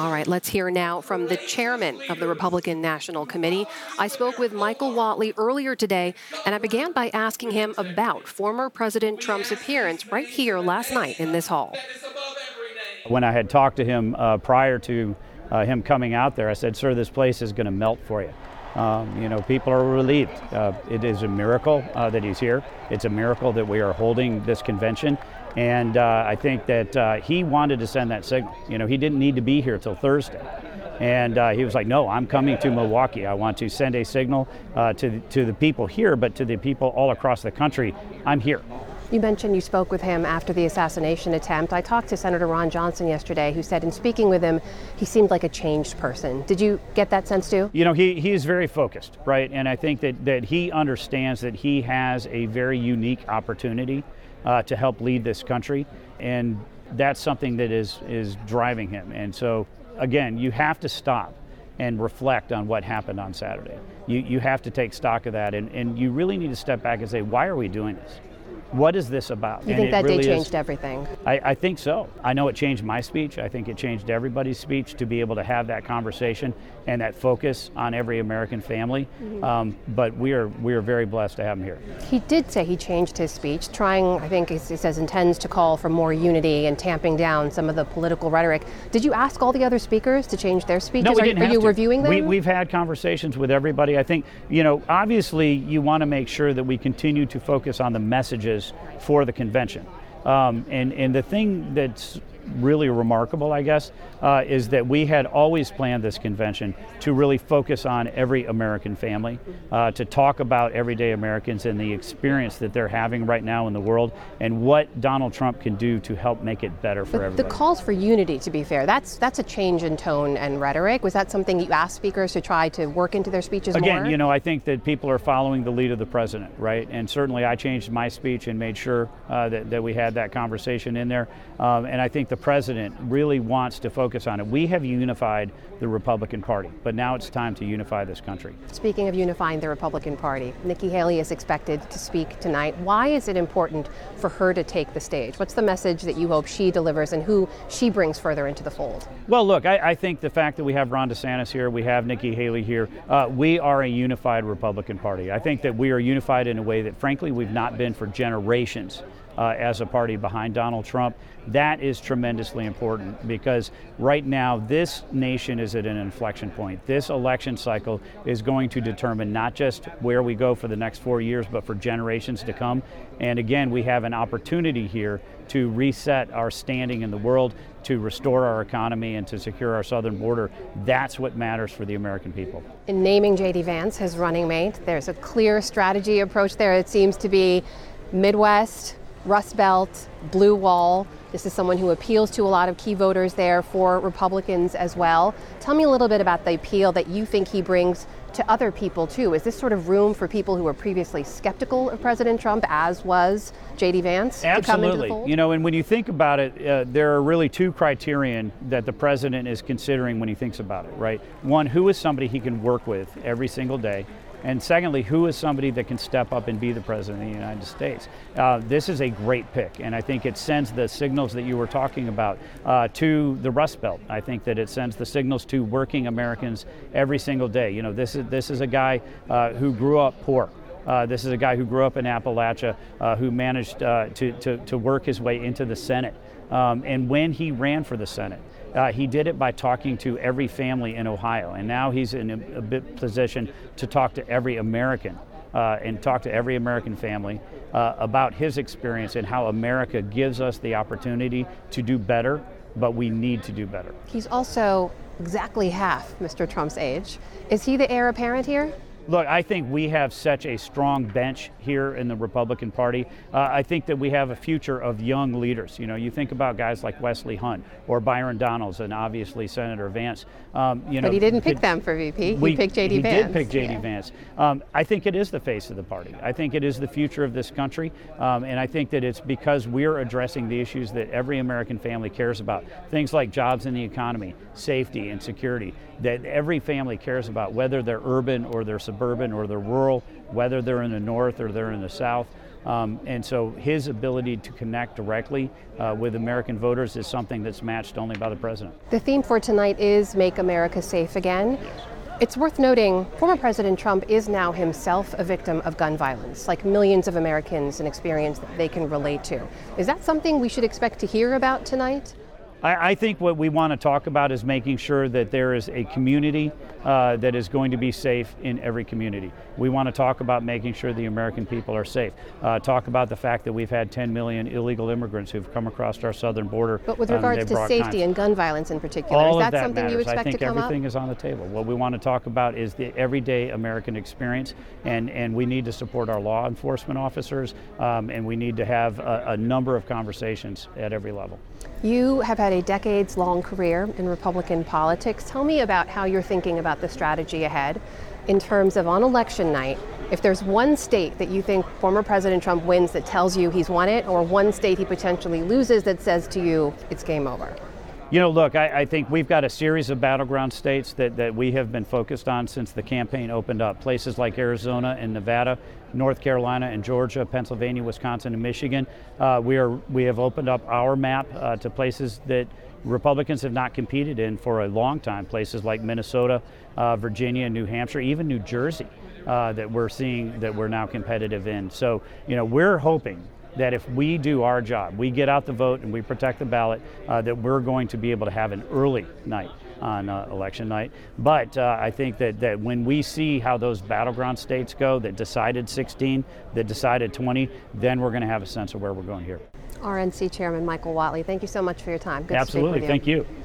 All right, let's hear now from the chairman of the Republican National Committee. I spoke with Michael Whatley earlier today, and I began by asking him about former President Trump's appearance right here last night in this hall. When I had talked to him prior to him coming out there, I said, sir, this place is going to melt for you. People are relieved. It is a miracle that he's here. It's a miracle that we are holding this convention. And I think that he wanted to send that signal. He didn't need to be here till Thursday. And he was like, no, I'm coming to Milwaukee. I want to send a signal to the people here, but to the people all across the country. I'm here. You mentioned you spoke with him after the assassination attempt. I talked to Senator Ron Johnson yesterday, who said in speaking with him, he seemed like a changed person. Did you get that sense too? He is very focused, right? And I think that he understands that he has a very unique opportunity to help lead this country. And that's something that is driving him. And so, again, you have to stop and reflect on what happened on Saturday. You have to take stock of that. And you really need to step back and say, why are we doing this? What is this about? You think that day changed everything? I think so. I know it changed my speech. I think it changed everybody's speech to be able to have that conversation and that focus on every American family. Mm-hmm. But we are very blessed to have him here. He did say he changed his speech, trying, I think he says, intends to call for more unity and tamping down some of the political rhetoric. Did you ask all the other speakers to change their speeches? No, we didn't have to. Are you reviewing them? We've had conversations with everybody. I think, obviously you want to make sure that we continue to focus on the messages for the convention. And the thing that's really remarkable, I guess, is that we had always planned this convention to really focus on every American family, to talk about everyday Americans and the experience that they're having right now in the world and what Donald Trump can do to help make it better for everybody. The calls for unity, to be fair, that's a change in tone and rhetoric. Was that something you asked speakers to try to work into their speeches more? Again, I think that people are following the lead of the president, right? And certainly I changed my speech and made sure that we had that conversation in there. And I think the president really wants to focus on it. We have unified the Republican Party, but now it's time to unify this country. Speaking of unifying the Republican Party, Nikki Haley is expected to speak tonight. Why is it important for her to take the stage? What's the message that you hope she delivers and who she brings further into the fold? Well, look, I think the fact that we have Ron DeSantis here, we have Nikki Haley here, we are a unified Republican Party. I think that we are unified in a way that, frankly, we've not been for generations. As a party behind Donald Trump. That is tremendously important because right now this nation is at an inflection point. This election cycle is going to determine not just where we go for the next 4 years, but for generations to come. And again, we have an opportunity here to reset our standing in the world, to restore our economy, and to secure our southern border. That's what matters for the American people. In naming J.D. Vance his running mate, there's a clear strategy approach there. It seems to be Midwest, Rust Belt, Blue Wall. This is someone who appeals to a lot of key voters there for Republicans as well. Tell me a little bit about the appeal that you think he brings to other people too. Is this sort of room for people who were previously skeptical of President Trump, as was J.D. Vance, Absolutely. to come into the fold? And when you think about it, there are really two criterion that the president is considering when he thinks about it, right? One, who is somebody he can work with every single day? And secondly, who is somebody that can step up and be the president of the United States? This is a great pick, and I think it sends the signals that you were talking about to the Rust Belt. I think that it sends the signals to working Americans every single day. This is a guy who grew up poor. This is a guy who grew up in Appalachia, who managed to work his way into the Senate. And when he ran for the Senate, he did it by talking to every family in Ohio, and now he's in a position to talk to every American and talk to every American family about his experience and how America gives us the opportunity to do better, but we need to do better. He's also exactly half Mr. Trump's age. Is he the heir apparent here? Look, I think we have such a strong bench here in the Republican Party. I think that we have a future of young leaders. You think about guys like Wesley Hunt or Byron Donalds and obviously Senator Vance. But he didn't pick them for VP. He picked J.D. Vance. He did pick J.D. Vance. I think it is the face of the party. I think it is the future of this country. And I think that it's because we're addressing the issues that every American family cares about. Things like jobs in the economy, safety and security, that every family cares about, whether they're urban or they're suburban or they're rural, whether they're in the north or they're in the south. And so his ability to connect directly with American voters is something that's matched only by the president. The theme for tonight is Make America Safe Again. Yes. It's worth noting, former President Trump is now himself a victim of gun violence, like millions of Americans, an experience that they can relate to. Is that something we should expect to hear about tonight? I think what we want to talk about is making sure that there is a community that is going to be safe in every community. We want to talk about making sure the American people are safe. Talk about the fact that we've had 10 million illegal immigrants who've come across our southern border. But with regards to safety and gun violence in particular, is that something you expect to come up? I think everything is on the table. What we want to talk about is the everyday American experience, and we need to support our law enforcement officers, and we need to have a number of conversations at every level. You have had a decades-long career in Republican politics. Tell me about how you're thinking about the strategy ahead in terms of on election night. If there's one state that you think former President Trump wins that tells you he's won it, or one state he potentially loses that says to you it's game over. You know, look, I think we've got a series of battleground states that we have been focused on since the campaign opened up. Places like Arizona and Nevada, North Carolina and Georgia, Pennsylvania, Wisconsin, and Michigan. We have opened up our map to places that Republicans have not competed in for a long time. Places like Minnesota, Virginia, New Hampshire, even New Jersey, that we're seeing that we're now competitive in. So, you know, we're hoping that if we do our job, we get out the vote and we protect the ballot, that we're going to be able to have an early night on election night. But I think that when we see how those battleground states go, that decided 16, that decided 20, then we're going to have a sense of where we're going here. RNC Chairman Michael Whatley, thank you so much for your time. Good Absolutely, to speak with you. Thank you.